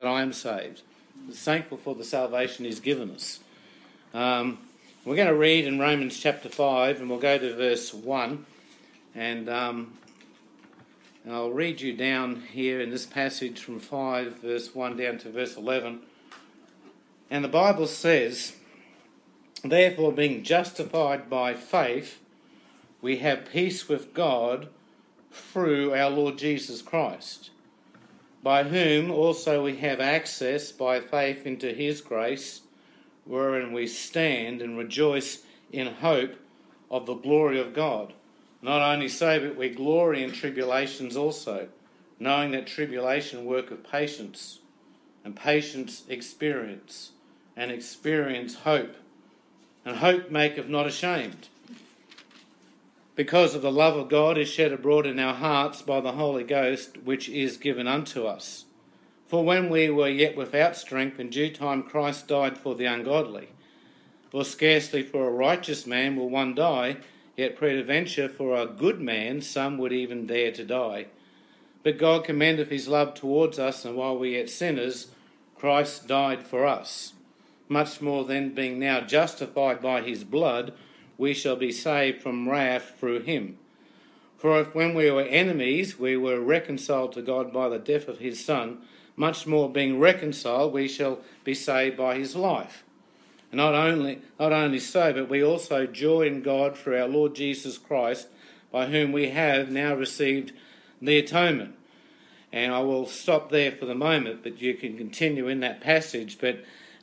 I am saved. I'm thankful for the salvation he's given us. We're going to read in Romans chapter 5, and we'll go to verse 1. And I'll read you down here in this passage from 5, verse 1 down to verse 11. And the Bible says, "Therefore, being justified by faith, we have peace with God through our Lord Jesus Christ, by whom also we have access by faith into his grace, wherein we stand and rejoice in hope of the glory of God. Not only so, but we glory in tribulations also, knowing that tribulation worketh patience, and patience experience, and experience hope. And hope maketh not ashamed, because of the love of God is shed abroad in our hearts by the Holy Ghost, which is given unto us. For when we were yet without strength, in due time Christ died for the ungodly. For scarcely for a righteous man will one die, yet peradventure for a good man some would even dare to die. But God commendeth his love towards us, and while we yet sinners, Christ died for us. Much more then, being now justified by his blood, we shall be saved from wrath through him. For if when we were enemies, we were reconciled to God by the death of his Son, much more being reconciled, we shall be saved by his life. And not only so, but we also joy in God through our Lord Jesus Christ, by whom we have now received the atonement." And I will stop there for the moment, but you can continue in that passage. But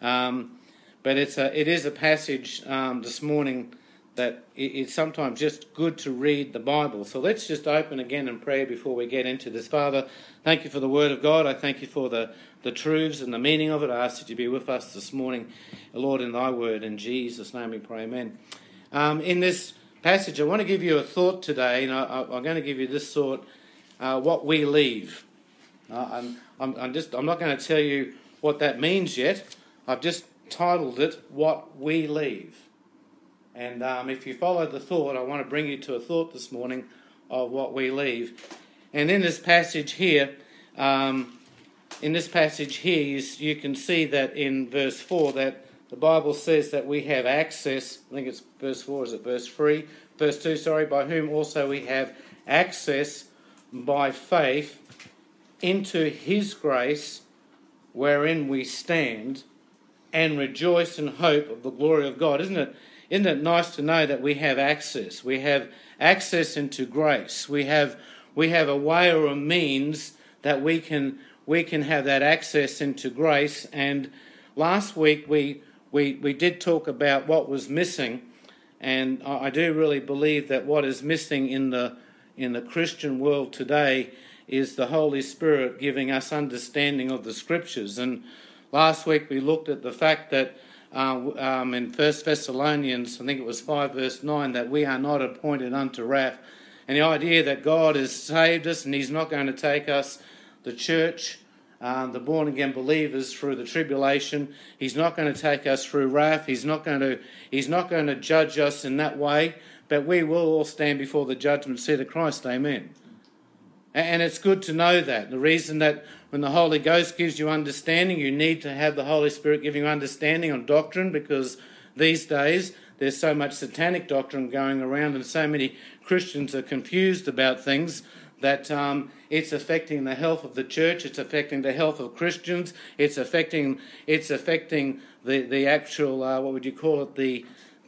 it is a passage this morning that it's sometimes just good to read the Bible. So let's just open again in prayer before we get into this. Father, thank you for the Word of God. I thank you for the truths and the meaning of it. I ask that you be with us this morning, Lord, in thy word. In Jesus' name we pray, amen. In this passage, I want to give you a thought today, and I'm going to give you this thought, what we leave. I'm not going to tell you what that means yet. I've just titled it, What We Leave. And if you follow the thought, I want to bring you to a thought this morning of what we leave. And in this passage here, you can see that in verse 4 that the Bible says that we have access. I think it's verse 4, is it verse 3? Verse 2, sorry, by whom also we have access by faith into his grace, wherein we stand and rejoice in hope of the glory of God. Isn't it nice to know that we have access? We have access into grace. We have a way or a means that we can have that access into grace. And last week we did talk about what was missing, and I do really believe that what is missing in the Christian world today is the Holy Spirit giving us understanding of the Scriptures. And last week we looked at the fact that in 1 Thessalonians, I think it was 5 verse 9, that we are not appointed unto wrath. And the idea that God has saved us and he's not going to take us, the church, the born-again believers, through the tribulation. He's not going to take us through wrath. He's not going to judge us in that way, but we will all stand before the judgment seat of Christ. Amen. And it's good to know that. The reason that when the Holy Ghost gives you understanding, you need to have the Holy Spirit giving you understanding on doctrine, because these days there's so much satanic doctrine going around and so many Christians are confused about things that it's affecting the health of the church, it's affecting the health of Christians, it's affecting the actual, what would you call it,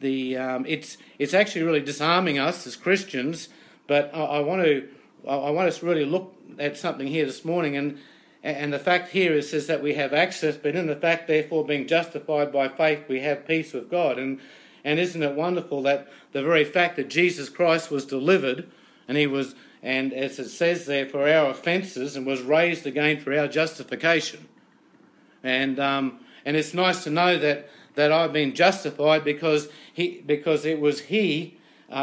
it's actually really disarming us as Christians. But I want us to really look at something here this morning, and the fact here is says that we have access, but in the fact, therefore, being justified by faith, we have peace with God. And isn't it wonderful that the very fact that Jesus Christ was delivered, and as it says there, for our offences, and was raised again for our justification. And it's nice to know that I've been justified because it was He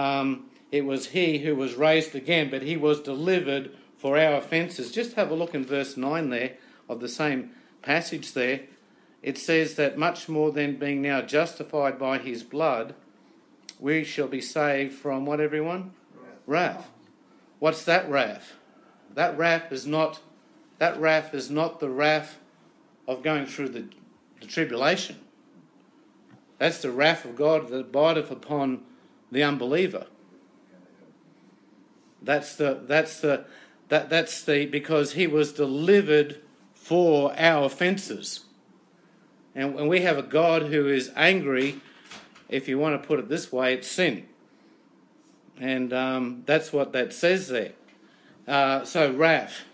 who was raised again, but he was delivered for our offences. Just have a look in verse 9 there of the same passage there. It says that much more than being now justified by his blood, we shall be saved from what, everyone? Wrath. What's that wrath? That wrath is not the wrath of going through the tribulation. That's the wrath of God that abideth upon the unbeliever. That's the because he was delivered for our offences. And we have a God who is angry, if you want to put it this way, at sin. And that's what that says there. So wrath.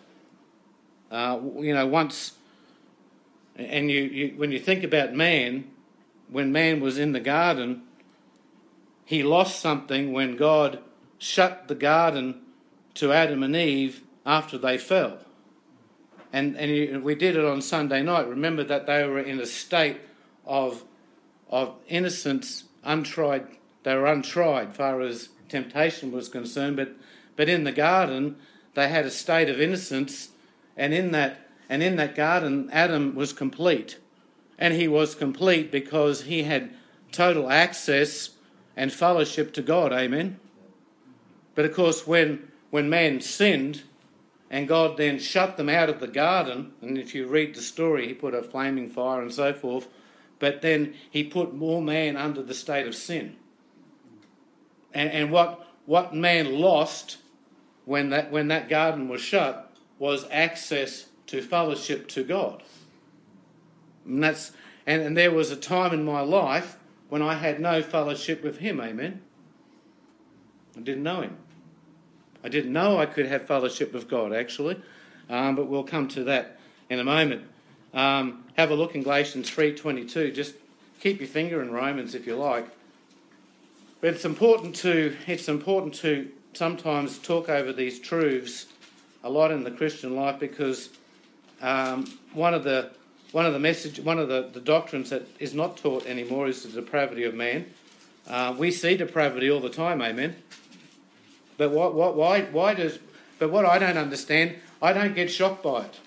Once, and you when you think about man, when man was in the garden, he lost something when God shut the garden to Adam and Eve after they fell. And we did it on Sunday night. Remember that they were in a state of innocence, untried. They were untried as far as temptation was concerned, but in the garden they had a state of innocence, and in that garden Adam was complete. And he was complete because he had total access and fellowship to God. Amen. But of course when man sinned and God then shut them out of the garden, and if you read the story, he put a flaming fire and so forth, but then he put more man under the state of sin. And what man lost when that garden was shut was access to fellowship to God. And there was a time in my life when I had no fellowship with him, amen. I didn't know him. I didn't know I could have fellowship with God, actually, but we'll come to that in a moment. Have a look in Galatians 3:22. Just keep your finger in Romans if you like. But it's important to sometimes talk over these truths a lot in the Christian life, because one of the doctrines that is not taught anymore is the depravity of man. We see depravity all the time, amen. But why does? But what I don't understand, I don't get shocked by it.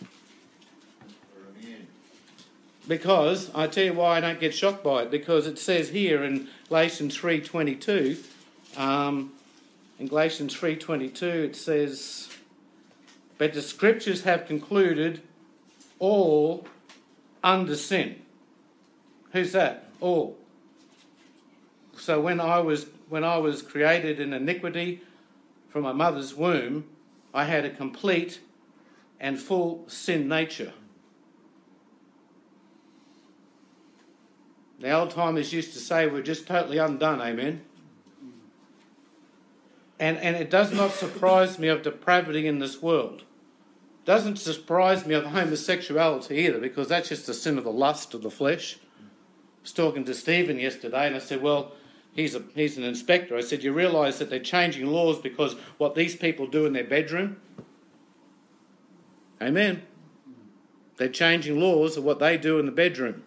Because I tell you why I don't get shocked by it. Because it says here in Galatians 3:22, in Galatians 3:22 it says, "But the Scriptures have concluded all under sin." Who's that? All. So when I was created in iniquity from my mother's womb, I had a complete and full sin nature. The old timers used to say we're just totally undone, amen. And it does not surprise me of depravity in this world. It doesn't surprise me of homosexuality either, because that's just the sin of the lust of the flesh. I was talking to Stephen yesterday and I said, well, he's an inspector. I said, you realise that they're changing laws because what these people do in their bedroom? Amen. They're changing laws of what they do in the bedroom.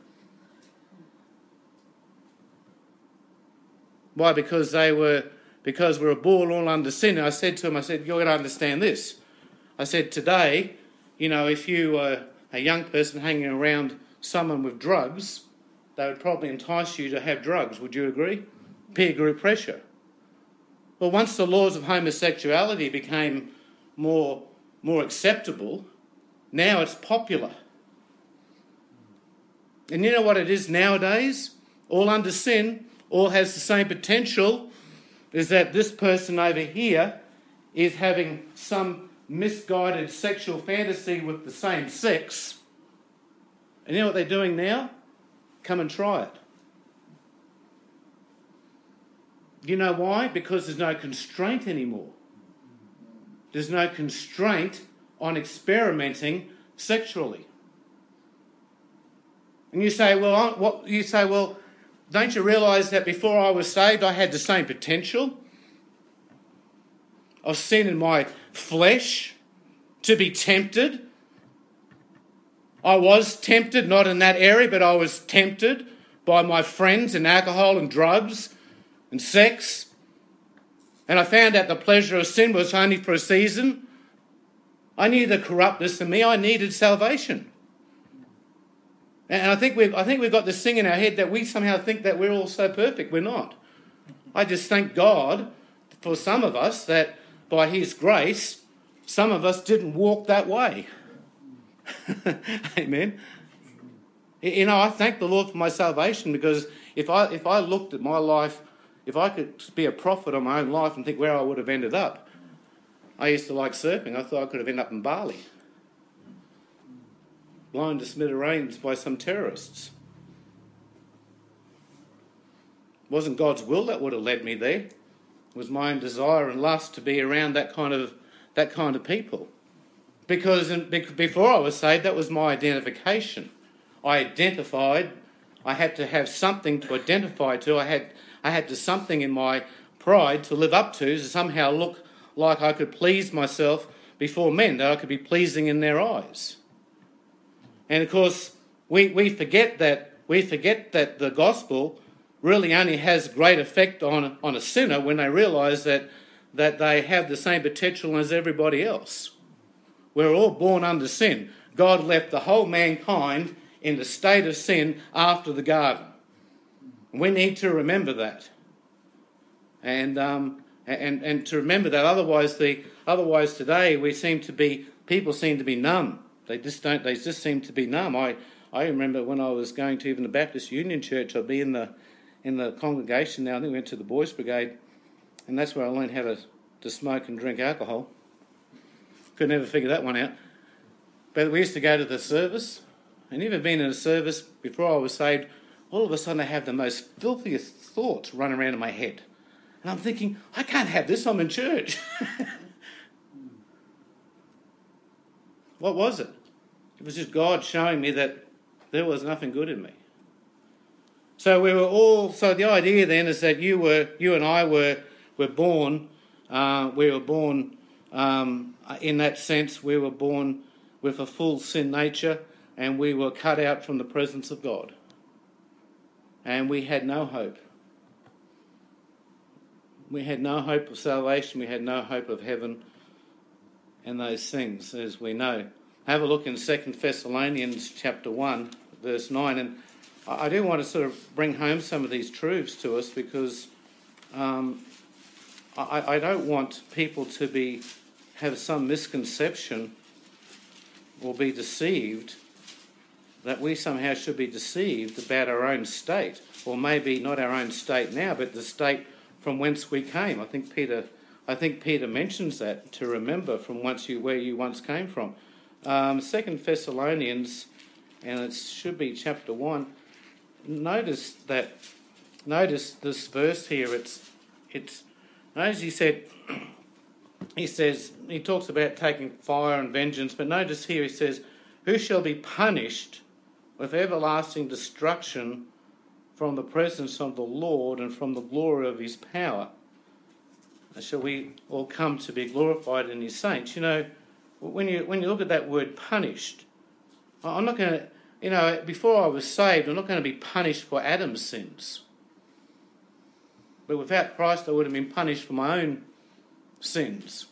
Why? Because we're born all under sin. And I said to him, you're going to understand this. I said, today, if you were a young person hanging around someone with drugs, they would probably entice you to have drugs. Would you agree? Peer group pressure. Well, once the laws of homosexuality became more acceptable, now it's popular. And you know what it is nowadays? All under sin, all has the same potential, is that this person over here is having some misguided sexual fantasy with the same sex. And you know what they're doing now? Come and try it. You know why? Because there's no constraint anymore. There's no constraint on experimenting sexually. And you say, well, don't you realise that before I was saved I had the same potential of sin in my flesh to be tempted? I was tempted, not in that area, but I was tempted by my friends in alcohol and drugs and sex. And I found out the pleasure of sin was only for a season. I knew the corruptness in me. I needed salvation. And I think we've got this thing in our head that we somehow think that we're all so perfect. We're not. I just thank God for some of us that by His grace, some of us didn't walk that way. Amen. You know, I thank the Lord for my salvation, because if I looked at my life, if I could be a prophet on my own life and think where I would have ended up, I used to like surfing. I thought I could have ended up in Bali, blown to smithereens by some terrorists. It wasn't God's will that would have led me there. It was my own desire and lust to be around that kind of people. Because before I was saved, that was my identification. I had to have something to identify to. I had to something in my pride to live up to somehow look like I could please myself before men, that I could be pleasing in their eyes. And of course, we forget that the gospel really only has great effect on a sinner when they realise that they have the same potential as everybody else. We're all born under sin. God left the whole mankind in the state of sin after the garden. We need to remember that, and to remember that. Otherwise today people seem to be numb. They just seem to be numb. I remember when I was going to even the Baptist Union Church, I'd be in the congregation now. I think we went to the Boys Brigade, and that's where I learned how to smoke and drink alcohol. Could never figure that one out. But we used to go to the service, and even being in a service before I was saved, all of a sudden I have the most filthiest thoughts run around in my head. And I'm thinking, I can't have this, I'm in church. What was it? It was just God showing me that there was nothing good in me. So the idea then is that you and I were born, in that sense, we were born with a full sin nature, and we were cut out from the presence of God. And we had no hope. We had no hope of salvation. We had no hope of heaven and those things, as we know. Have a look in 2 Thessalonians chapter 1, verse 9. And I do want to sort of bring home some of these truths to us, because I don't want people to have some misconception or be deceived that we somehow should be deceived about our own state, or maybe not our own state now, but the state from whence we came. I think Peter mentions that, to remember from where you once came from. 2 Thessalonians, and it should be chapter 1. Notice this verse here. Notice he talks about taking fire and vengeance, but notice here he says, who shall be punished with everlasting destruction from the presence of the Lord and from the glory of his power? And shall we all come to be glorified in his saints? You know, when you look at that word punished, I'm not going to, before I was saved, I'm not going to be punished for Adam's sins. But without Christ, I would have been punished for my own sins.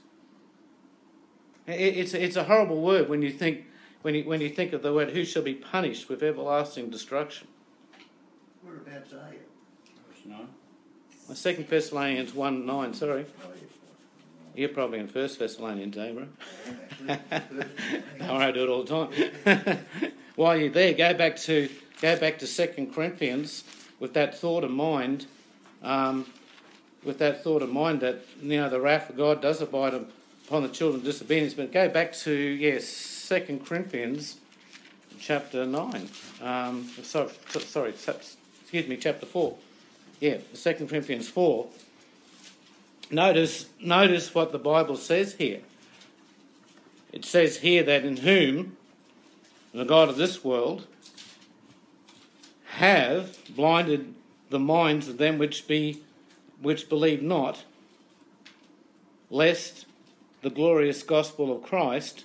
It's a horrible word when you think of the word, who shall be punished with everlasting destruction. Whereabouts are you? Verse 9. 2 Thessalonians 1:9, sorry. You're probably in 1 Thessalonians, eh, bro? I do it all the time. While you're there, go back to 2 Corinthians with that thought in mind. That the wrath of God does abide upon the children of disobedience. But go back to 2 Corinthians chapter 9. Chapter 4. 2 Corinthians 4. Notice what the Bible says here. It says here that in whom the God of this world have blinded the minds of them which believe not, lest the glorious gospel of Christ...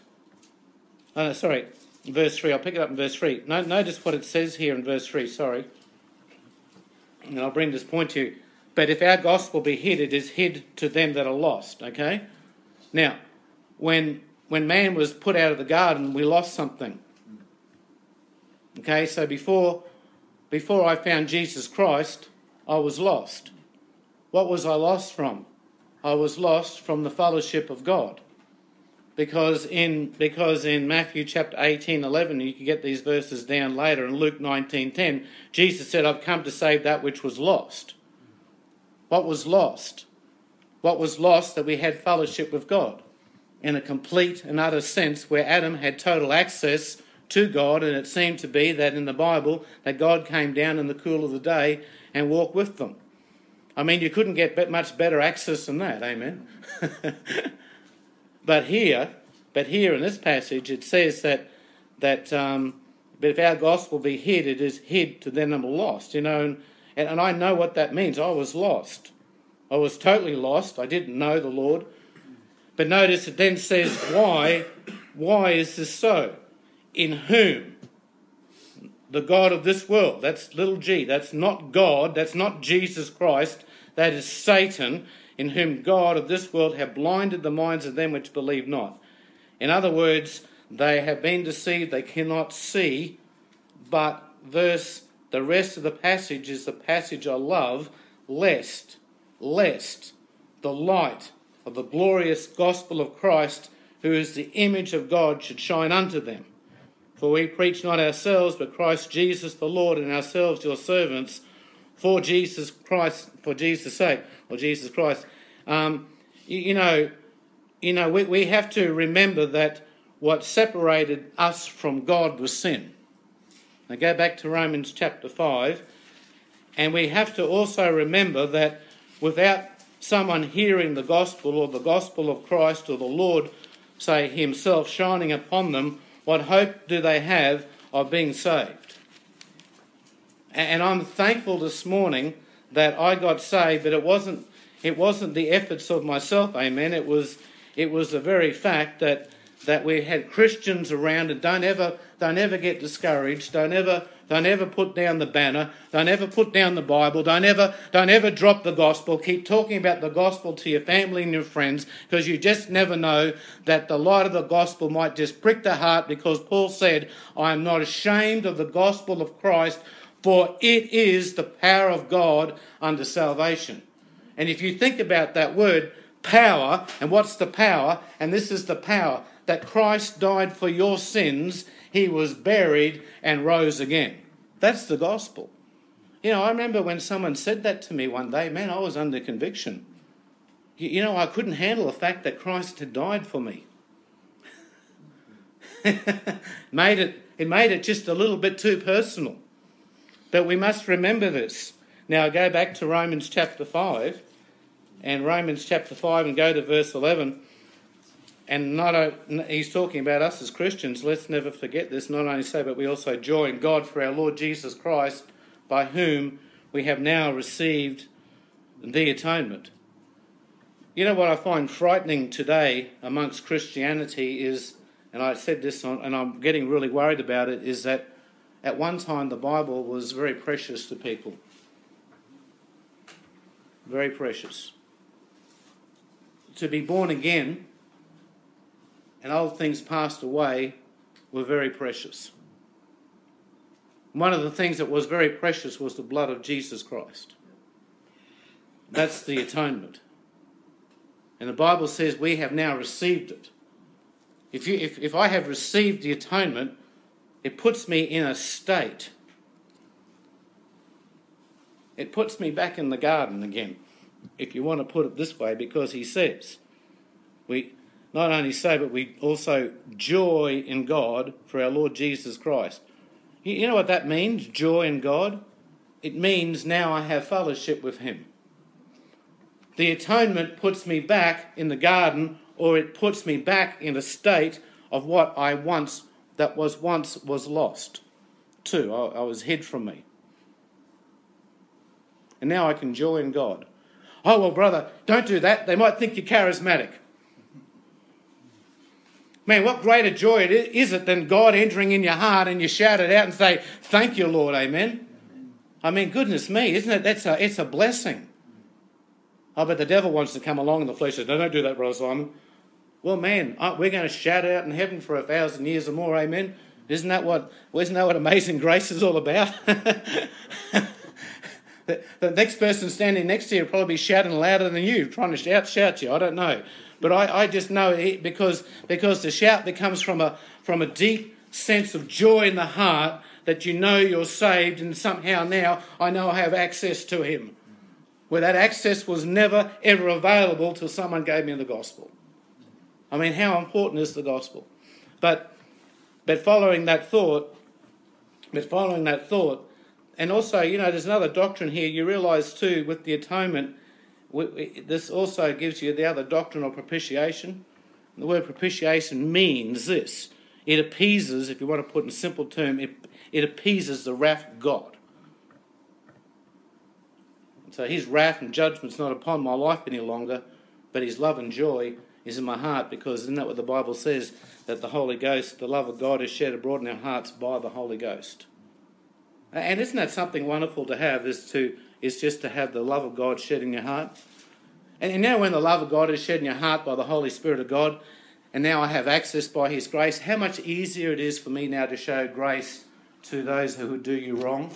verse 3. I'll pick it up in verse 3. Notice what it says here in verse 3, and I'll bring this point to you. But if our gospel be hid, it is hid to them that are lost. Okay? Now, when man was put out of the garden, we lost something. Okay, so before I found Jesus Christ, I was lost. What was I lost from? I was lost from the fellowship of God. because in Matthew chapter 18:11, you can get these verses down later, in Luke 19:10, Jesus said, I've come to save that which was lost. What was lost? What was lost? That we had fellowship with God in a complete and utter sense, where Adam had total access to God, and it seemed to be that in the Bible that God came down in the cool of the day and walked with them. I mean, you couldn't get much better access than that, amen? But here in this passage, it says that but if our gospel be hid, it is hid to them that are lost, and I know what that means. I was lost. I was totally lost. I didn't know the Lord. But notice it then says, why? Why is this so? In whom? The God of this world. That's little g. That's not God. That's not Jesus Christ. That is Satan, in whom God of this world have blinded the minds of them which believe not. In other words, they have been deceived, they cannot see. But the rest of the passage is the passage I love, lest the light of the glorious gospel of Christ, who is the image of God, should shine unto them. For we preach not ourselves, but Christ Jesus the Lord, and ourselves your servants, for Jesus Christ, for Jesus' sake, or Jesus Christ. We have to remember that what separated us from God was sin. Now go back to Romans chapter 5, and we have to also remember that without someone hearing the gospel, or the gospel of Christ, or the Lord, say, himself shining upon them, what hope do they have of being saved? And I'm thankful this morning that I got saved, but it wasn't the efforts of myself, amen. It was the very fact that we had Christians around, and don't ever get discouraged. Don't ever put down the banner. Don't ever put down the Bible. Don't ever drop the gospel. Keep talking about the gospel to your family and your friends, because you just never know that the light of the gospel might just prick the heart, because Paul said, I am not ashamed of the gospel of Christ, for it is the power of God unto salvation. And if you think about that word, power, and what's the power? And this is the power, that Christ died for your sins, he was buried and rose again. That's the gospel. I remember when someone said that to me one day, man, I was under conviction. I couldn't handle the fact that Christ had died for me. It made it just a little bit too personal. But we must remember this. Now go back to Romans chapter 5, and Romans chapter 5, and go to verse 11. And he's talking about us as Christians. Let's never forget this. Not only so, but we also joy in God for our Lord Jesus Christ, by whom we have now received the atonement. What I find frightening today amongst Christianity is, and I said this, and I'm getting really worried about it, is that at one time the Bible was very precious to people. Very precious. To be born again and old things passed away were very precious. One of the things that was very precious was the blood of Jesus Christ. That's the atonement. And the Bible says we have now received it. If I have received the atonement, it puts me in a state. It puts me back in the garden again, if you want to put it this way, because he says, we not only so, but we also joy in God for our Lord Jesus Christ. You know what that means, joy in God? It means now I have fellowship with him. The atonement puts me back in the garden, or it puts me back in a state of what I once was lost too. I was hid from me. And now I can joy in God. Oh, well, brother, don't do that. They might think you're charismatic. Man, what greater joy is it than God entering in your heart and you shout it out and say, thank you, Lord, amen? I mean, goodness me, isn't it? It's a blessing. Oh, but the devil wants to come along in the flesh and says, no, don't do that, Brother Simon. Well, man, we're going to shout it out in heaven for 1,000 years or more, amen? Isn't that what Amazing Grace is all about? The next person standing next to you will probably be shouting louder than you, trying to shout you. I don't know. But I just know it because the shout that comes from a deep sense of joy in the heart that you know you're saved, and somehow now I know I have access to him. Where that access was never ever available till someone gave me the gospel. I mean, how important is the gospel? But following that thought, and also, there's another doctrine here. You realise too, with the atonement, this also gives you the other doctrine of propitiation. The word propitiation means this. It appeases, if you want to put in a simple term, it appeases the wrath of God. So his wrath and judgment's not upon my life any longer, but his love and joy is in my heart, because isn't that what the Bible says? That the Holy Ghost, the love of God, is shed abroad in our hearts by the Holy Ghost. And isn't that something wonderful to have, is just to have the love of God shed in your heart? And now when the love of God is shed in your heart by the Holy Spirit of God, and now I have access by his grace, how much easier it is for me now to show grace to those who do you wrong.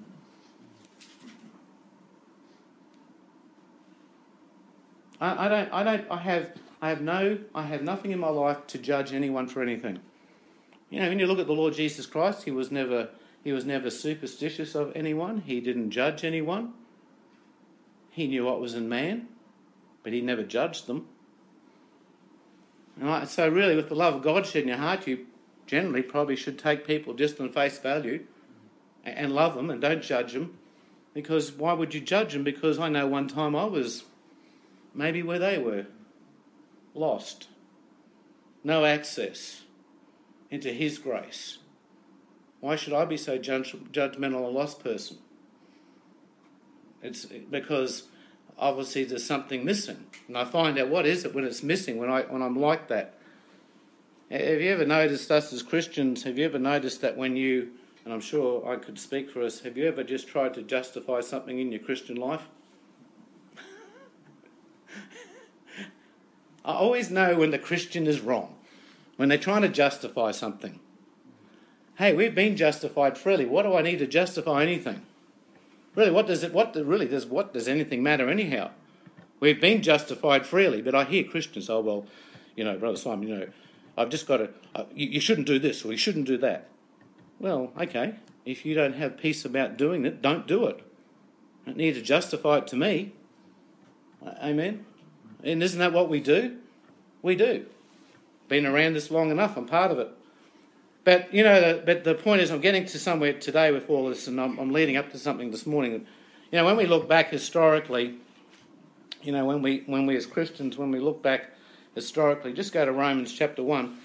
I have nothing in my life to judge anyone for anything. When you look at the Lord Jesus Christ, he was never superstitious of anyone. He didn't judge anyone. He knew what was in man, but he never judged them. Right? So really, with the love of God shed in your heart, you generally probably should take people just on face value and love them and don't judge them. Because why would you judge them? Because I know one time I was maybe where they were, lost, no access into his grace. Why should I be so judgmental a lost person? It's because obviously there's something missing, and I find out what is it when it's missing, when I'm like that. Have you ever noticed, us as Christians, have you ever noticed that when you, and I'm sure I could speak for us, have you ever just tried to justify something in your Christian life? I always know when the Christian is wrong, when they're trying to justify something. Hey, we've been justified freely. What do I need to justify anything? Really, what does anything matter anyhow? We've been justified freely, but I hear Christians, Brother Simon, I've just got to, you shouldn't do this or you shouldn't do that. Well, okay, if you don't have peace about doing it, don't do it. You don't need to justify it to me. Amen? And isn't that what we do? We do. Been around this long enough, I'm part of it. But, but the point is, I'm getting to somewhere today with all this, and I'm leading up to something this morning. When we look back historically, when we as Christians, when we look back historically, just go to Romans chapter 1.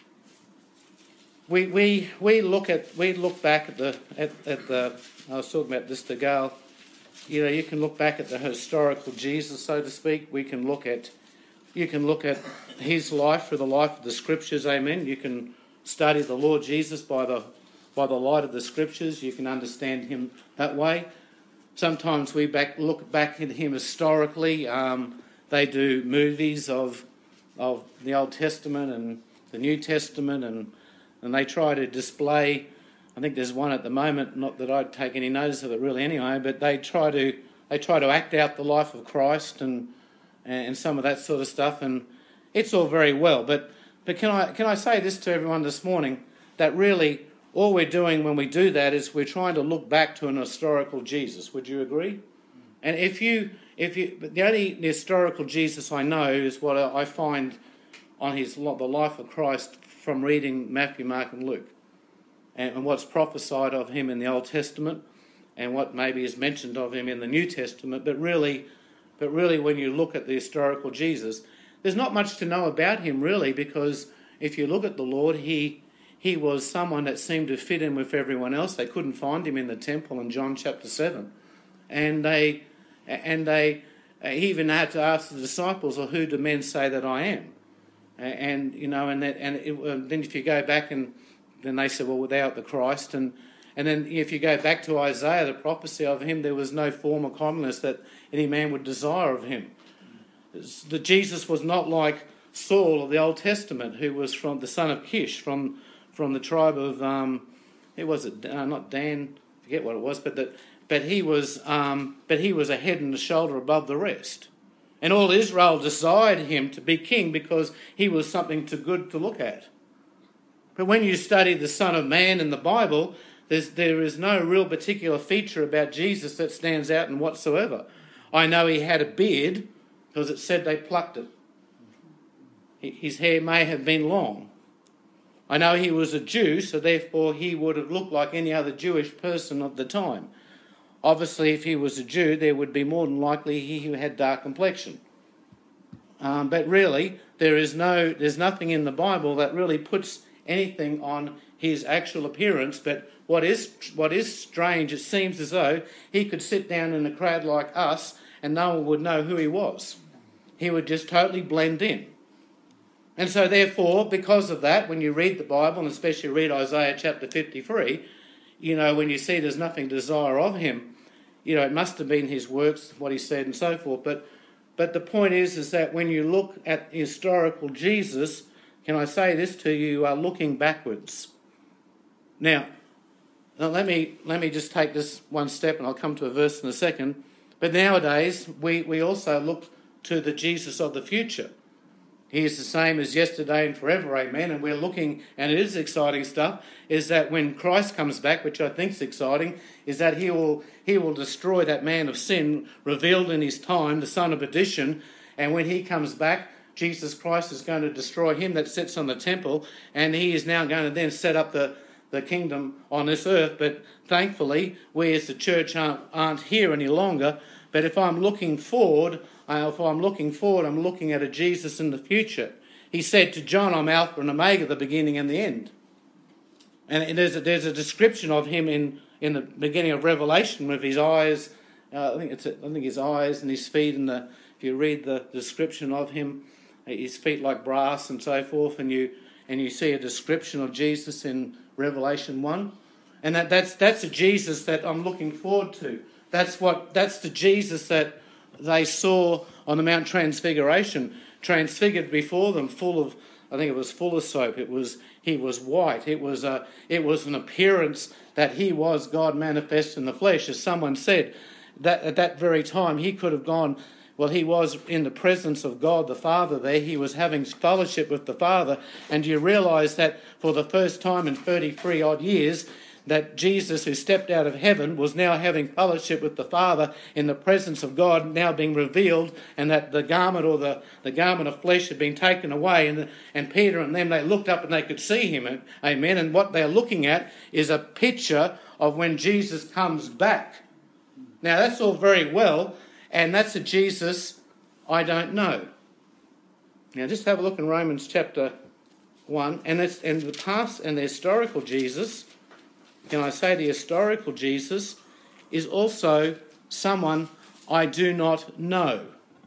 We look back at the I was talking about this to Gail. You can look back at the historical Jesus, so to speak. You can look at his life through the life of the Scriptures. Amen. You can study the Lord Jesus by the light of the Scriptures. You can understand him that way. Sometimes we look back at him historically. They do movies of the Old Testament and the New Testament, and they try to display. I think there's one at the moment, not that I'd take any notice of it really anyway, but they try to act out the life of Christ and some of that sort of stuff, and it's all very well. But can I say this to everyone this morning, that really all we're doing when we do that is we're trying to look back to an historical Jesus. Would you agree? And if the only historical Jesus I know is what I find on the life of Christ from reading Matthew, Mark and Luke, and what's prophesied of him in the Old Testament, and what maybe is mentioned of him in the New Testament. But really when you look at the historical Jesus, there's not much to know about him really, because if you look at the Lord, he was someone that seemed to fit in with everyone else. They couldn't find him in the temple in John chapter 7, and they even had to ask the disciples, "Well, who do men say that I am?" And then if you go back, and then they said, "Well, thou art the Christ," and then if you go back to Isaiah, the prophecy of him, there was no form of comeliness that any man would desire of him. The Jesus was not like Saul of the Old Testament, who was from the son of Kish, from the tribe of who was it? Not Dan, I forget what it was, but he was a head and a shoulder above the rest. And all Israel desired him to be king because he was something too good to look at. But when you study the Son of Man in the Bible, there is no real particular feature about Jesus that stands out in whatsoever. I know he had a beard because it said they plucked it. His hair may have been long. I know he was a Jew, so therefore he would have looked like any other Jewish person of the time. Obviously, if he was a Jew, there would be more than likely he who had dark complexion. But really, there's nothing in the Bible that really puts anything on his actual appearance. But what is strange, it seems as though he could sit down in a crowd like us and no one would know who he was. He would just totally blend in. And so therefore, because of that, when you read the Bible, and especially read Isaiah chapter 53, when you see there's nothing to desire of him, it must have been his works, what he said and so forth. But the point is that when you look at historical Jesus, can I say this to you, you are looking backwards. Now let me just take this one step, and I'll come to a verse in a second. But nowadays, we also look to the Jesus of the future. He is the same as yesterday and forever, amen. And we're looking, and it is exciting stuff, is that when Christ comes back, which I think is exciting, is that he will destroy that man of sin revealed in his time, the son of perdition. And when he comes back, Jesus Christ is going to destroy him that sits on the temple, and he is now going to then set up the kingdom on this earth. But thankfully, we as the church aren't here any longer. But if I'm looking forward, I'm looking at a Jesus in the future. He said to John, I'm Alpha and Omega, the beginning and the end. And there's a description of him in the beginning of Revelation with his eyes. I think his eyes and his feet, and if you read the description of him, his feet like brass and so forth, and you see a description of Jesus in Revelation 1, and that's a Jesus that I'm looking forward to. That's the Jesus that they saw on the Mount Transfiguration, transfigured before them, full of soap. He was white. It was an appearance that he was God manifest in the flesh. As someone said, that at that very time he could have gone. Well, he was in the presence of God the Father there. He was having fellowship with the Father. And you realise that for the first time in 33 odd years, that Jesus, who stepped out of heaven, was now having fellowship with the Father in the presence of God, now being revealed, and that the garment or the garment of flesh had been taken away, and Peter and them, they looked up and they could see him, amen. And what they're looking at is a picture of when Jesus comes back. Now that's all very well, and that's a Jesus I don't know. Now just have a look in Romans chapter 1, and the past and the historical Jesus. Can I say the historical Jesus is also someone I do not know?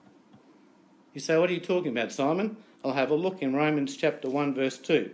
You say, what are you talking about, Simon? I'll have a look in Romans chapter 1, verse 2.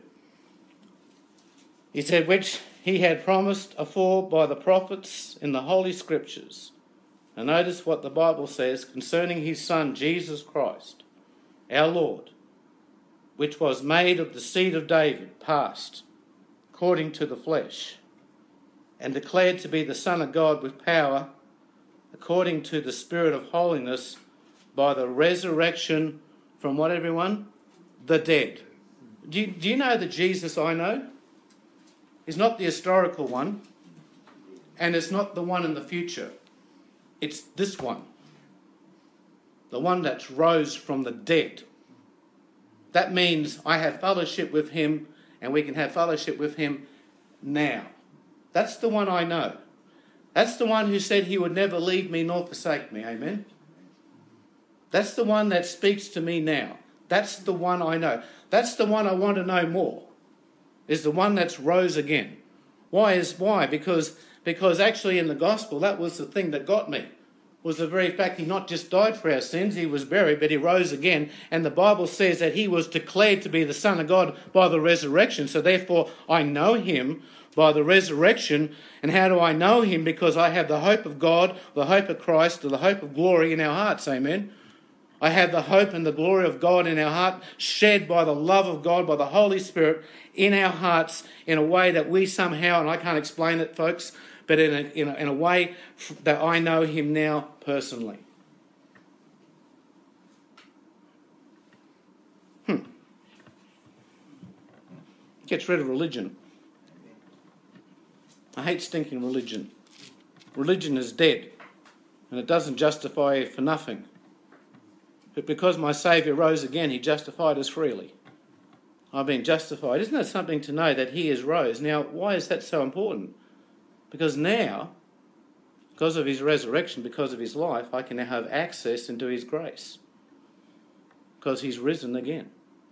He said, which he had promised afore by the prophets in the Holy Scriptures. Now notice what the Bible says concerning his Son, Jesus Christ, our Lord, which was made of the seed of David, past, according to the flesh, and declared to be the Son of God with power, according to the Spirit of holiness, by the resurrection from what, everyone? The dead. Do you know the Jesus I know? He's not the historical one, and it's not the one in the future. It's this one. The one that rose from the dead. That means I have fellowship with him, and we can have fellowship with him now. That's the one I know. That's the one who said he would never leave me nor forsake me. Amen? That's the one that speaks to me now. That's the one I know. That's the one I want to know more. Is the one that's rose again. Why? Because actually in the gospel, that was the thing that got me. Was the very fact he not just died for our sins, he was buried, but he rose again. And the Bible says that he was declared to be the Son of God by the resurrection. So therefore, I know him by the resurrection. And how do I know him? Because I have the hope of God, the hope of Christ, the hope of glory in our hearts. Amen. I have the hope and the glory of God in our heart, shed by the love of God, by the Holy Spirit in our hearts in a way that we somehow, and I can't explain it, folks, but in a way that I know him now personally. Gets rid of religion. I hate stinking religion. Religion is dead, and it doesn't justify you for nothing. But because my Saviour rose again, he justified us freely. I've been justified. Isn't that something to know that he has rose? Now, why is that so important? Because now, because of his resurrection, because of his life, I can now have access into his grace. Because he's risen again.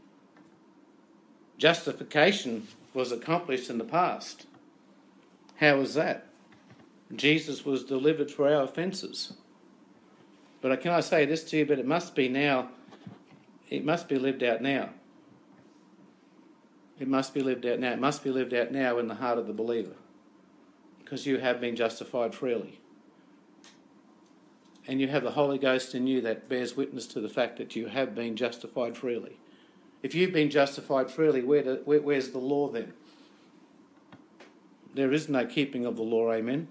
Justification was accomplished in the past. How was that? Jesus was delivered for our offences. But can I say this to you? But it must be now. It must be lived out now. It must be lived out now. It must be lived out now in the heart of the believer. Because you have been justified freely. And you have the Holy Ghost in you that bears witness to the fact that you have been justified freely. If you've been justified freely, where's the law then? There is no keeping of the law, amen?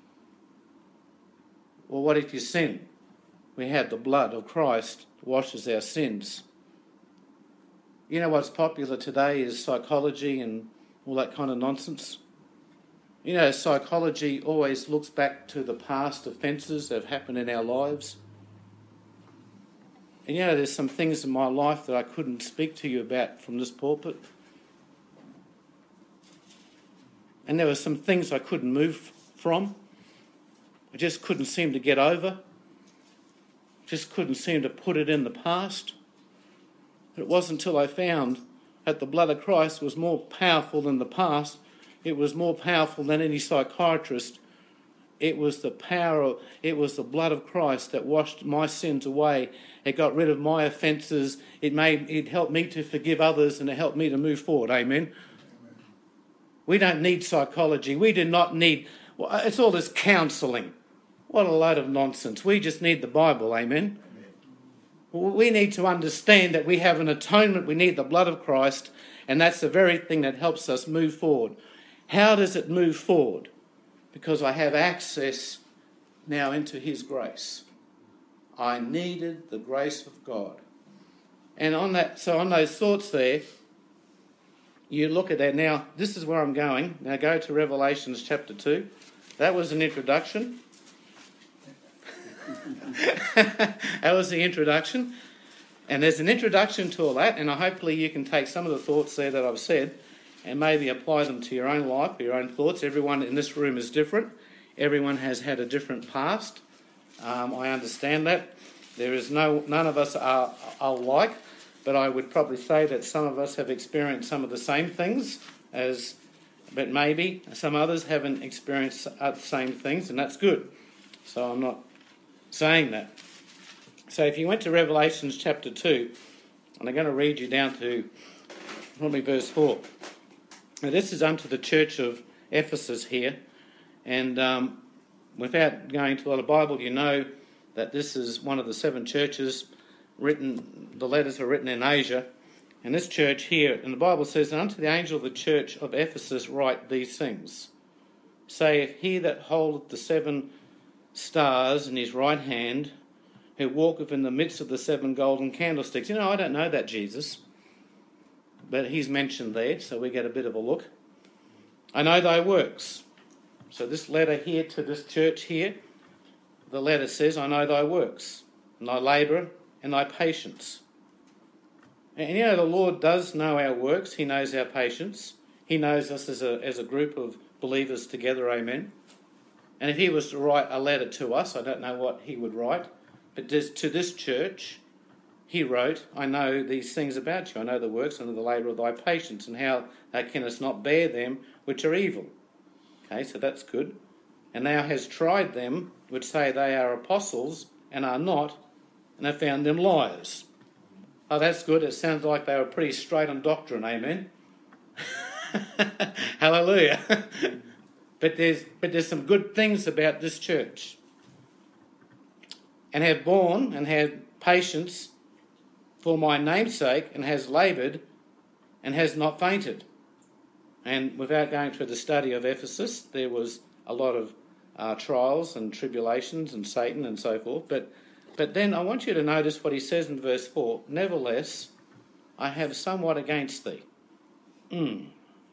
Well, what if you sin? We have the blood of Christ washes our sins. You know what's popular today is psychology and all that kind of nonsense. You know, psychology always looks back to the past offences that have happened in our lives. And you know, there's some things in my life that I couldn't speak to you about from this pulpit. And there were some things I couldn't move from. I just couldn't seem to get over. Just couldn't seem to put it in the past. It wasn't until I found that the blood of Christ was more powerful than the past. It was more powerful than any psychiatrist. It was the blood of Christ that washed my sins away. It got rid of my offences. It helped me to forgive others, and it helped me to move forward. Amen. We don't need psychology. We do not need... It's all this counselling. What a load of nonsense. We just need the Bible. Amen. We need to understand that we have an atonement. We need the blood of Christ, and that's the very thing that helps us move forward. How does it move forward? Because I have access now into his grace. I needed the grace of God. And on those thoughts there, you look at that. Now, this is where I'm going. Now go to Revelations chapter 2. That was an introduction. That was the introduction. And there's an introduction to all that, and hopefully you can take some of the thoughts there that I've said and maybe apply them to your own life, your own thoughts. Everyone in this room is different. Everyone has had a different past. I understand that. None of us are alike, but I would probably say that some of us have experienced some of the same things, but maybe some others haven't experienced the same things, and that's good. So I'm not saying that. So if you went to Revelations chapter 2, and I'm going to read you down to probably verse 4. Now this is unto the church of Ephesus here, and without going to a lot of Bible, you know that this is one of the 7 churches the letters are written in Asia, and this church here, and the Bible says, unto the angel of the church of Ephesus write these things. Saith he that holdeth the 7 stars in his right hand, who walketh in the midst of the 7 golden candlesticks. You know, I don't know that Jesus, but he's mentioned there, so we get a bit of a look. I know thy works. So this letter here to this church here, the letter says, I know thy works, and thy labour, and thy patience. And you know, the Lord does know our works. He knows our patience. He knows us as a group of believers together, amen. And if he was to write a letter to us, I don't know what he would write, but to this church, he wrote, I know these things about you. I know the works and the labour of thy patience, and how thou canst not bear them which are evil. Okay, so that's good. And thou hast tried them which say they are apostles and are not, and have found them liars. Oh, that's good. It sounds like they were pretty straight on doctrine, amen. Hallelujah. But there's some good things about this church. And have borne and had patience for my name's sake, and has laboured and has not fainted. And without going through the study of Ephesus, there was a lot of trials and tribulations and Satan and so forth. But then I want you to notice what he says in verse 4. Nevertheless, I have somewhat against thee.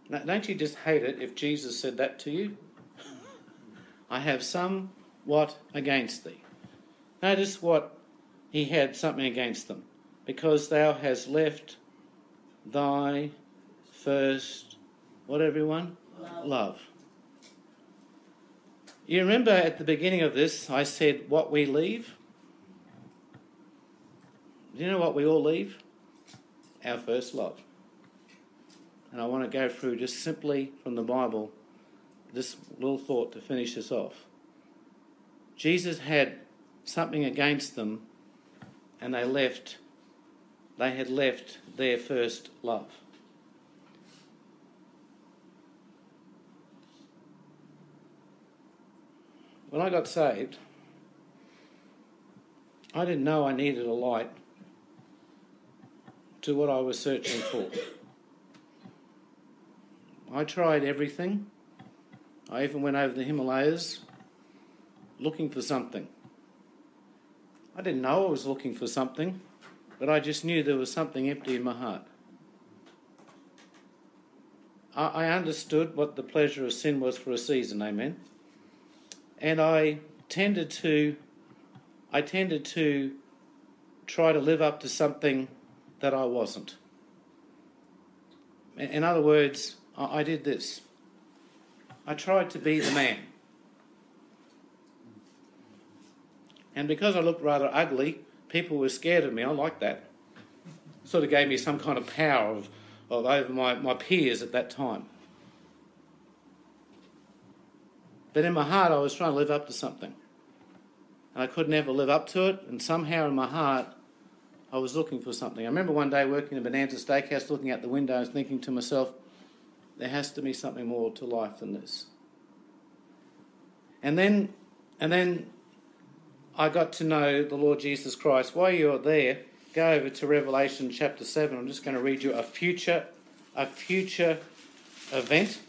Now, don't you just hate it if Jesus said that to you? I have somewhat against thee. Notice what he had something against them. Because thou hast left thy first, what everyone? Love. You remember at the beginning of this, I said what we leave? Do you know what we all leave? Our first love. And I want to go through just simply from the Bible this little thought to finish this off. Jesus had something against them, and they had left their first love. When I got saved, I didn't know I needed a light to what I was searching for. I tried everything. I even went over the Himalayas looking for something. I didn't know I was looking for something, but I just knew there was something empty in my heart. I understood what the pleasure of sin was for a season, amen? And I tended to try to live up to something that I wasn't. In other words, I did this. I tried to be the man. And because I looked rather ugly, people were scared of me. I liked that. Sort of gave me some kind of power of over my peers at that time. But in my heart, I was trying to live up to something. And I could never live up to it. And somehow in my heart, I was looking for something. I remember one day working in a Bonanza Steakhouse, looking out the window and thinking to myself, there has to be something more to life than this. And then I got to know the Lord Jesus Christ. While you're there, go over to Revelation chapter 7. I'm just going to read you a future event.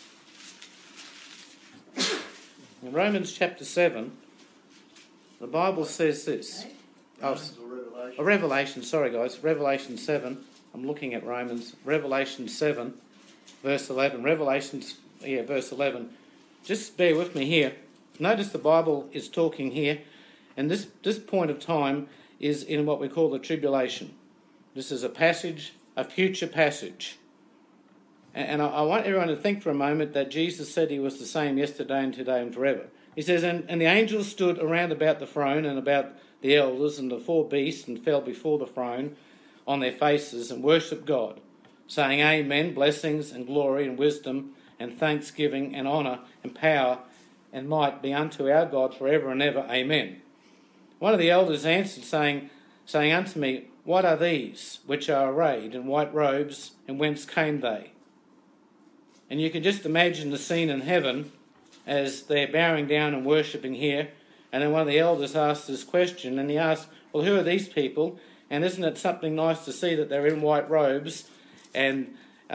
In Romans chapter 7, the Bible says this. Revelation, sorry guys, Revelation 7. I'm looking at Romans. Revelation 7, verse 11. Verse 11. Just bear with me here. Notice the Bible is talking here, and this point of time is in what we call the tribulation. This is a future passage. And I want everyone to think for a moment that Jesus said he was the same yesterday and today and forever. He says, and the angels stood around about the throne and about the elders and the four beasts and fell before the throne on their faces and worshipped God, saying, Amen, blessings and glory and wisdom and thanksgiving and honour and power and might be unto our God forever and ever. Amen. One of the elders answered, saying unto me, What are these which are arrayed in white robes, and whence came they? And you can just imagine the scene in heaven as they're bowing down and worshipping here. And then one of the elders asked this question, and he asked, well, who are these people? And isn't it something nice to see that they're in white robes? And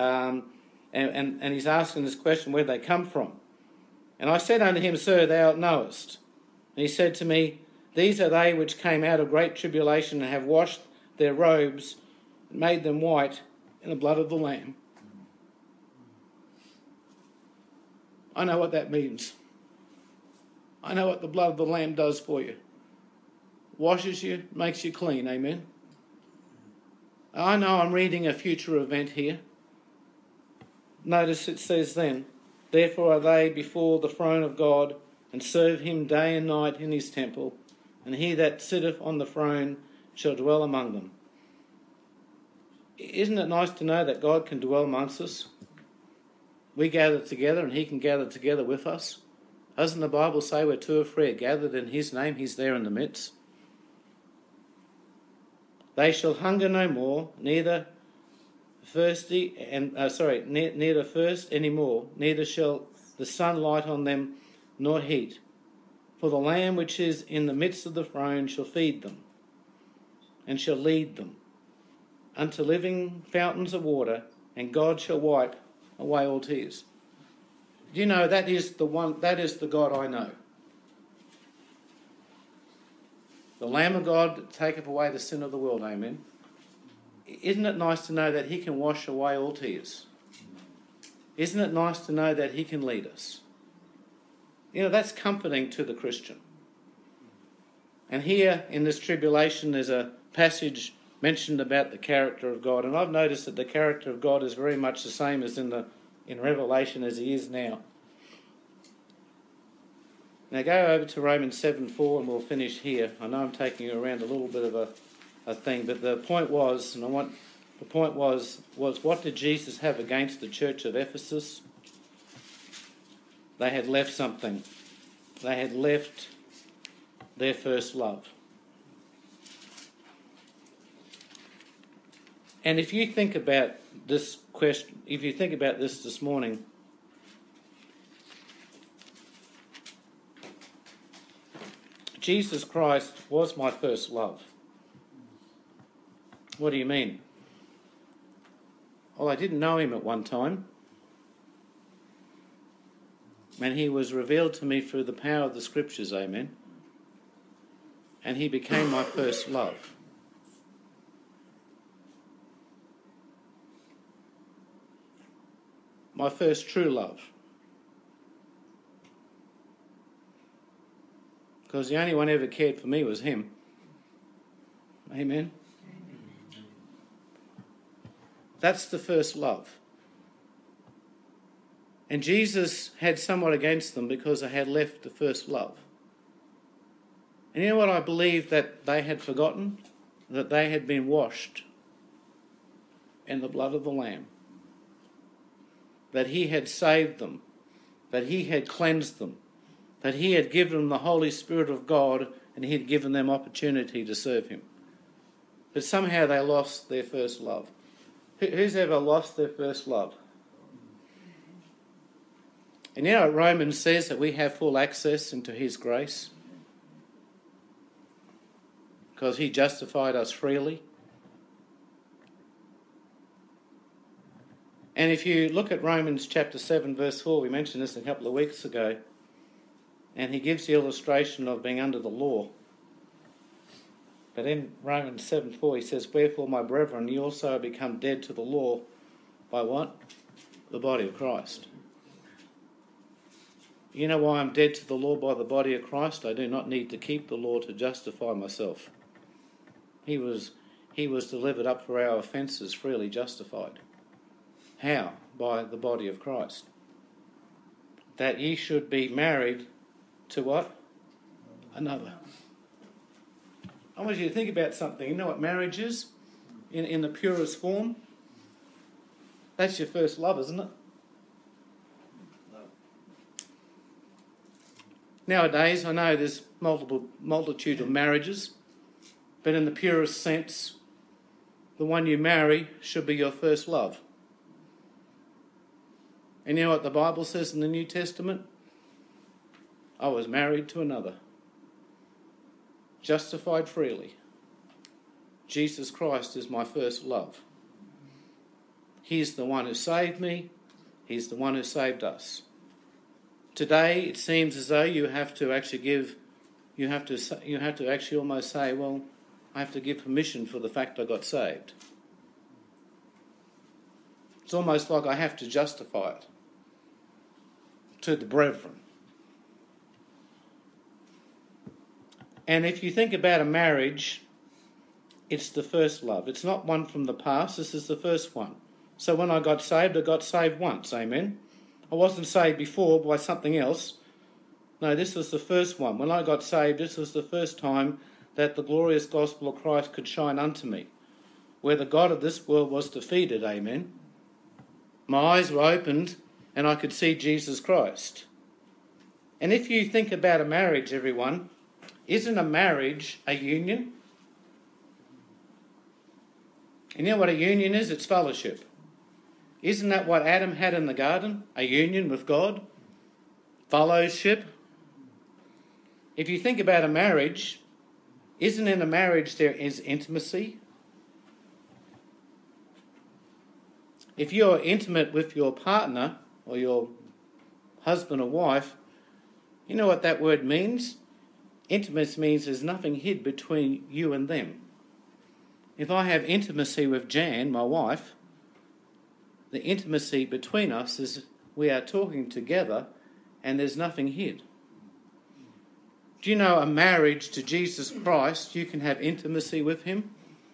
he's asking this question, where they come from. And I said unto him, Sir, thou knowest. And he said to me, These are they which came out of great tribulation and have washed their robes and made them white in the blood of the Lamb. I know what that means. I know what the blood of the Lamb does for you. Washes you, makes you clean, amen? I know I'm reading a future event here. Notice it says then, Therefore are they before the throne of God, and serve him day and night in his temple, and he that sitteth on the throne shall dwell among them. Isn't it nice to know that God can dwell amongst us? We gather together and he can gather together with us. Doesn't the Bible say where two or three are gathered in his name, he's there in the midst? They shall hunger no more, neither thirst any more, neither shall the sun light on them, nor heat. For the Lamb which is in the midst of the throne shall feed them, and shall lead them unto living fountains of water, and God shall wipe away all tears. Do you know that is the God I know? The Lamb of God that taketh away the sin of the world, amen. Isn't it nice to know that he can wash away all tears? Isn't it nice to know that he can lead us? You know, that's comforting to the Christian. And here in this tribulation there's a passage mentioned about the character of God, and I've noticed that the character of God is very much the same as in Revelation as he is now. Now go over to Romans 7:4 and we'll finish here. I know I'm taking you around a little bit of a thing, but the point was, what did Jesus have against the church of Ephesus? They had left something. They had left their first love. And if you think about this question, if you think about this morning, Jesus Christ was my first love. What do you mean? Well, I didn't know him at one time. And he was revealed to me through the power of the Scriptures, amen. And he became my first love. My first true love. Because the only one who ever cared for me was him. Amen. That's the first love. And Jesus had somewhat against them because they had left the first love. And you know what I believe that they had forgotten? That they had been washed in the blood of the Lamb. That he had saved them. That he had cleansed them. That he had given them the Holy Spirit of God and he had given them opportunity to serve him. But somehow they lost their first love. Who's ever lost their first love? And you know what Romans says, that we have full access into his grace because he justified us freely. And if you look at Romans chapter 7 verse 4, we mentioned this a couple of weeks ago, and he gives the illustration of being under the law. But in Romans 7:4 he says, "Wherefore, my brethren, ye also are become dead to the law by what? The body of Christ." You know why I'm dead to the law by the body of Christ? I do not need to keep the law to justify myself. He was delivered up for our offences, freely justified. How? By the body of Christ. That ye should be married to what? Another. I want you to think about something. You know what marriage is? In the purest form? That's your first love, isn't it? Nowadays, I know there's multitude of marriages, but in the purest sense, the one you marry should be your first love. And you know what the Bible says in the New Testament? I was married to another. Justified freely. Jesus Christ is my first love. He's the one who saved me. He's the one who saved us. Today, it seems as though you have to actually actually almost say, well, I have to give permission for the fact I got saved. It's almost like I have to justify it to the brethren. And if you think about a marriage, it's the first love. It's not one from the past, this is the first one. So when I got saved once, amen? I wasn't saved before by something else. No, this was the first one. When I got saved, this was the first time that the glorious gospel of Christ could shine unto me, where the God of this world was defeated, amen? My eyes were opened and I could see Jesus Christ. And if you think about a marriage, everyone, isn't a marriage a union? And you know what a union is? It's fellowship. Isn't that what Adam had in the garden? A union with God? Fellowship? If you think about a marriage, isn't in a marriage there is intimacy? If you're intimate with your partner or your husband or wife, you know what that word means? Intimacy means there's nothing hid between you and them. If I have intimacy with Jan, my wife, the intimacy between us is we are talking together and there's nothing hid. Do you know a marriage to Jesus Christ, you can have intimacy with him?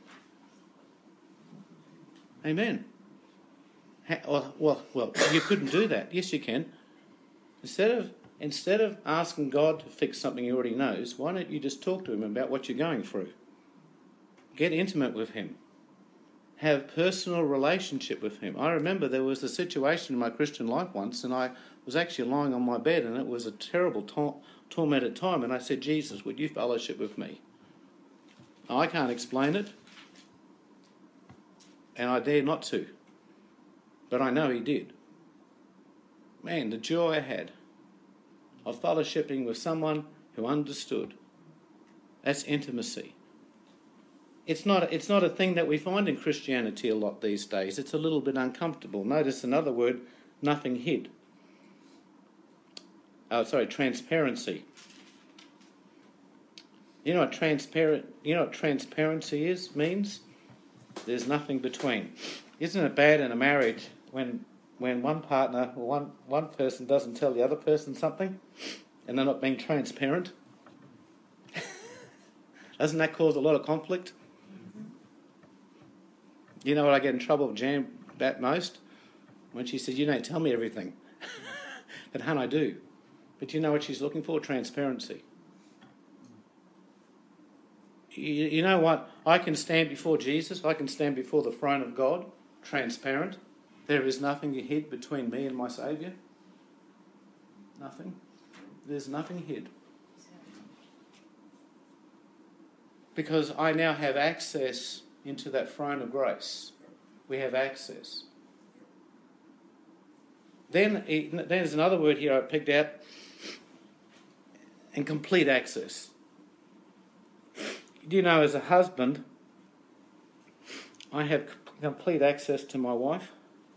Amen. Well, you couldn't do that. Yes, you can. Instead of asking God to fix something he already knows, why don't you just talk to him about what you're going through? Get intimate with him. Have personal relationship with him. I remember there was a situation in my Christian life once, and I was actually lying on my bed, and it was a terrible tormented time, and I said, Jesus, would you fellowship with me? I can't explain it, and I dare not to, but I know he did. Man, the joy I had of fellowshipping with someone who understood. That's intimacy. It's not a thing that we find in Christianity a lot these days. It's a little bit uncomfortable. Notice another word, nothing hid. Transparency. You know what transparency means? There's nothing between. Isn't it bad in a marriage when one partner or one person doesn't tell the other person something and they're not being transparent? Doesn't that cause a lot of conflict? You know what I get in trouble with Jan about most? When she says, you don't tell me everything. But hun, I do. But you know what she's looking for? Transparency. You know what? I can stand before Jesus. I can stand before the throne of God. Transparent. There is nothing hid between me and my Saviour. Nothing. There's nothing hid. Because I now have access into that throne of grace. We have access. Then there's another word here I picked out, and complete access. Do you know, as a husband, I have complete access to my wife,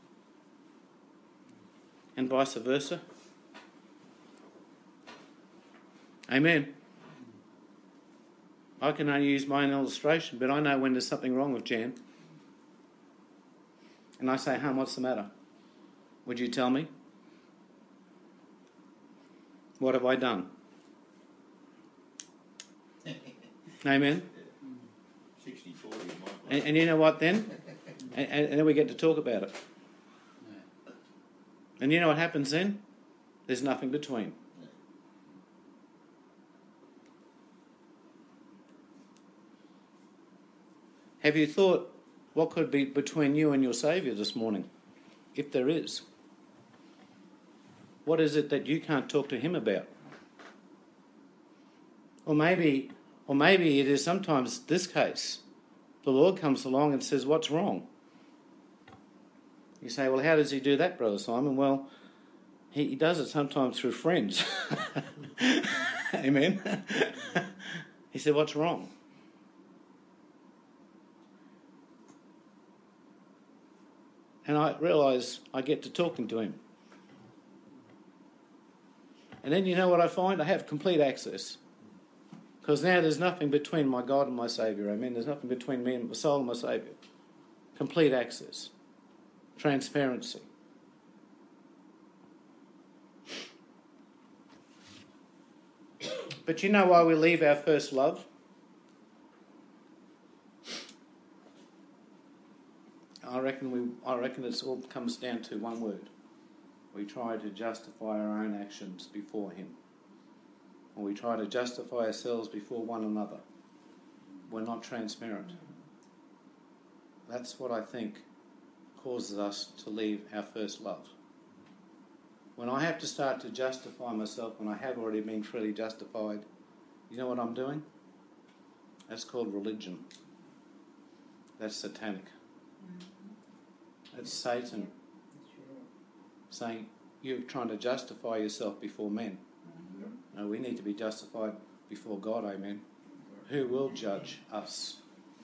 and vice versa. Amen. I can only use my own illustration, but I know when there's something wrong with Jan. And I say, hon, what's the matter? Would you tell me? What have I done? Amen. 60-40. And you know what then? And then we get to talk about it. And you know what happens then? There's nothing between. Have you thought what could be between you and your Saviour this morning? If there is. What is it that you can't talk to him about? Or maybe it is sometimes this case. The Lord comes along and says, what's wrong? You say, well, how does he do that, Brother Simon? Well, he does it sometimes through friends. Amen. He said, what's wrong? And I realise I get to talking to him. And then you know what I find? I have complete access. Because now there's nothing between my God and my Saviour. Amen. There's nothing between me and my soul and my Saviour. Complete access. Transparency. But you know why we leave our first love? I reckon it all comes down to one word. We try to justify our own actions before him. Or we try to justify ourselves before one another. We're not transparent. That's what I think causes us to leave our first love. When I have to start to justify myself when I have already been freely justified, you know what I'm doing? That's called religion. That's satanic. That's Satan saying, you're trying to justify yourself before men. No, we need to be justified before God, amen. Who will judge us?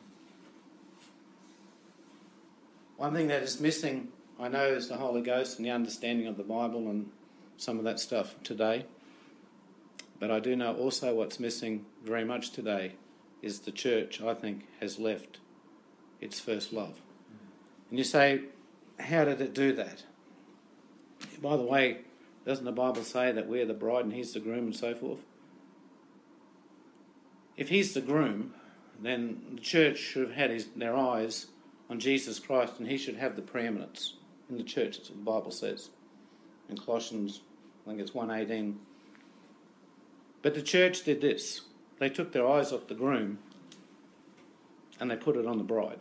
One thing that is missing, I know, is the Holy Ghost and the understanding of the Bible and some of that stuff today. But I do know also what's missing very much today is the church, I think, has left its first love. And you say, how did it do that? By the way, doesn't the Bible say that we're the bride and he's the groom and so forth? If he's the groom, then the church should have had their eyes on Jesus Christ, and he should have the preeminence in the church. That's what the Bible says in Colossians, I think it's 1:18. But the church did this. They took their eyes off the groom and they put it on the bride.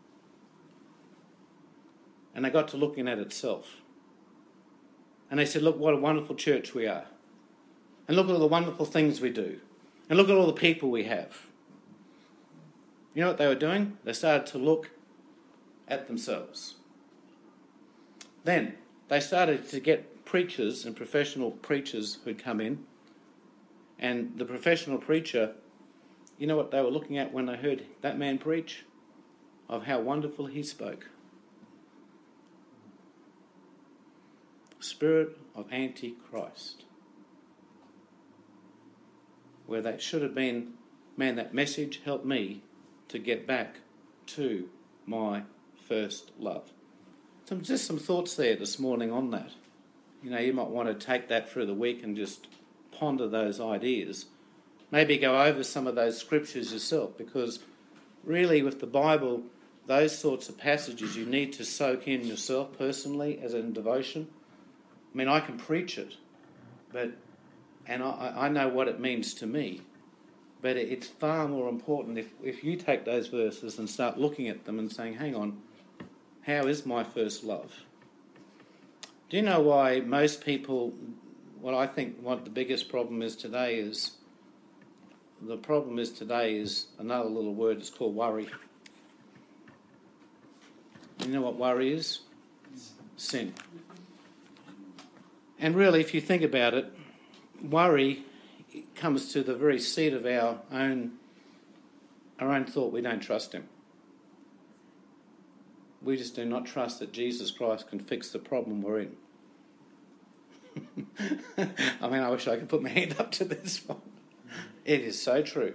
And they got to looking at itself. And they said, look what a wonderful church we are. And look at all the wonderful things we do. And look at all the people we have. You know what they were doing? They started to look at themselves. Then they started to get preachers and professional preachers who'd come in. And the professional preacher, you know what they were looking at when they heard that man preach? Of how wonderful he spoke. Spirit of Antichrist. Where that should have been, man, that message helped me to get back to my first love. Just some thoughts there this morning on that. You know, you might want to take that through the week and just ponder those ideas. Maybe go over some of those scriptures yourself, because really with the Bible, those sorts of passages you need to soak in yourself personally as in devotion. I mean, I can preach it, and I know what it means to me, but it's far more important if you take those verses and start looking at them and saying, hang on, how is my first love? Do you know why most people, what the biggest problem is today is, another little word, it's called worry. You know what worry is? Sin. And really, if you think about it, worry comes to the very seat of our own thought. We don't trust him. We just do not trust that Jesus Christ can fix the problem we're in. I mean, I wish I could put my hand up to this one. It is so true.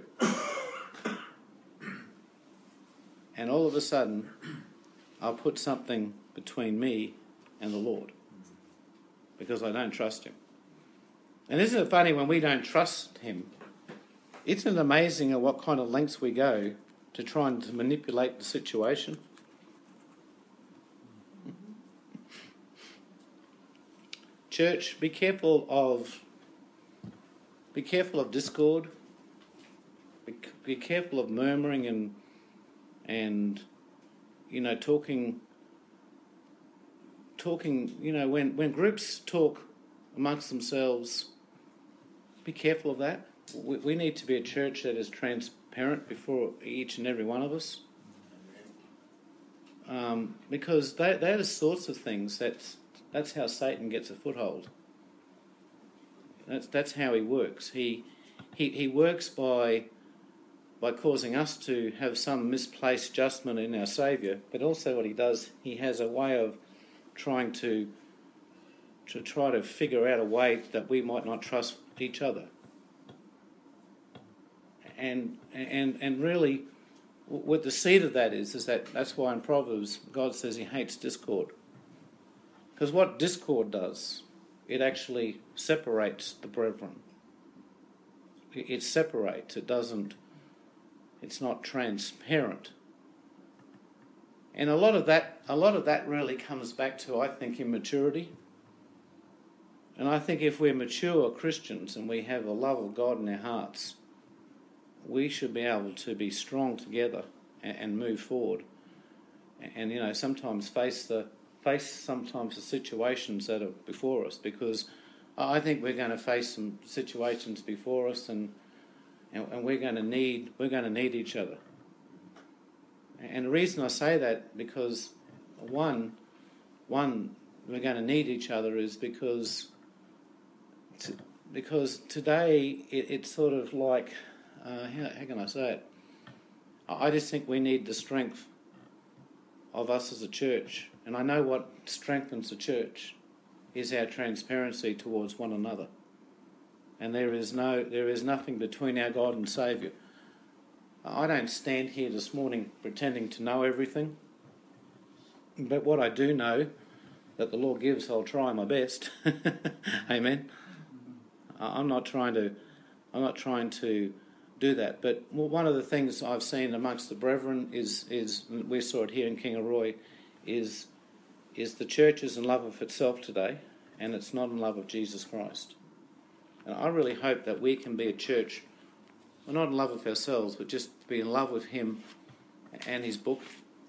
And all of a sudden, I'll put something between me and the Lord because I don't trust him. And isn't it funny when we don't trust him? Isn't it amazing at what kind of lengths we go to try and to manipulate the situation? Church, be careful of discord. Be careful of murmuring and talking. When groups talk amongst themselves, be careful of that. We need to be a church that is transparent before each and every one of us, because they're the sorts of things that's how Satan gets a foothold. That's how he works. He works by causing us to have some misplaced judgment in our Saviour, but also what he does, he has a way of trying to try to figure out a way that we might not trust each other. And really, what the seed of that is that's why in Proverbs God says he hates discord. Because what discord does, it actually separates the brethren. It separates. It's not transparent. And a lot of that really comes back to, I think, immaturity. And I think if we're mature Christians and we have a love of God in our hearts, we should be able to be strong together and move forward. And sometimes face the situations that are before us, because I think we're going to face some situations before us, and we're going to need each other. And the reason I say that, because one we're going to need each other is because today it's sort of like how can I say it? I just think we need the strength of us as a church. And I know what strengthens the church is our transparency towards one another. And there is nothing between our God and Saviour. I don't stand here this morning pretending to know everything. But what I do know that the Lord gives, I'll try my best. Amen. I'm not trying to do that. But one of the things I've seen amongst the brethren is we saw it here in Kingaroy, is the church is in love of itself today, and it's not in love of Jesus Christ. And I really hope that we can be a church, we're not in love with ourselves, but just be in love with Him and His book,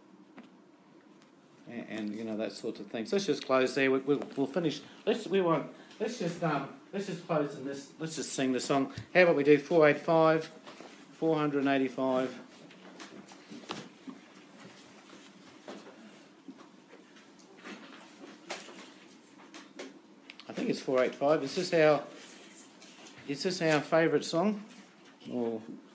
and that sort of thing. So let's just close there. We'll finish. Let's just close in this. Let's just sing the song. How about we do 485, 485. I think it's 485. Is this our favourite song? Or